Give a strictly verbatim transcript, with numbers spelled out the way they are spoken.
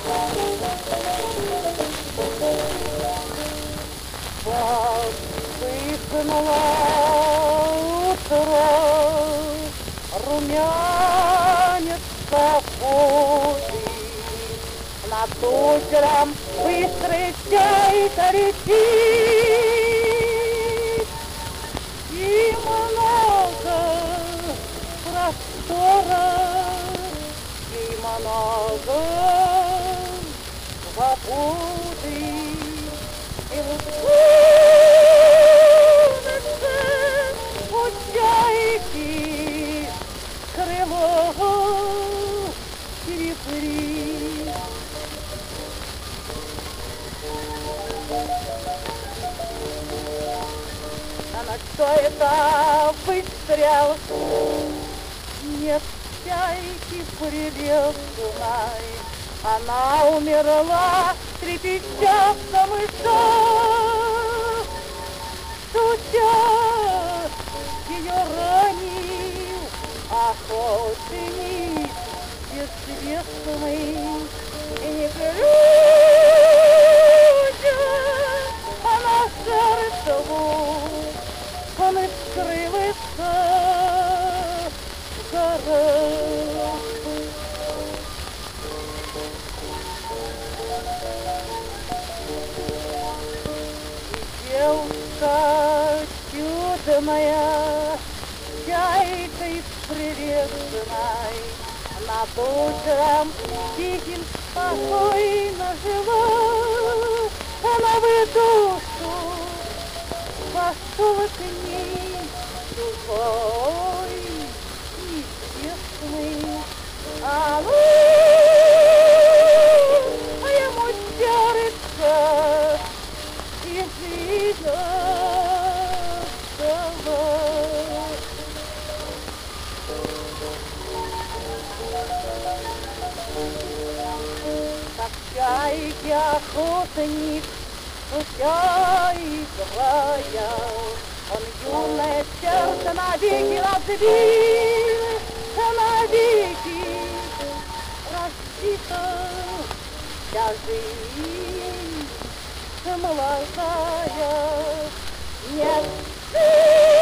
Вспыхнуло утро, румянец заходит, над озером быстрый чайка летит, и много простора, и много свободы, и вот крыло серебрит. Она что это выстрел? Нет чайки прелестной, она умерла, трепеща в камышах. Шутя ее ранил охотник бесцветный, и не глядя, она жертву, он и скрылся в горах. Девушка чудная, чайкой прелестной, над озером тихим спокойно жила. Она в душу вошел к ней чужой, неизвестный. А ну, а ему сердце и жизнь отдалась. Как чайки охотник, шутя играя, он юное сердце навеки разбил, навеки разбита вся жизнь молодая. Нет,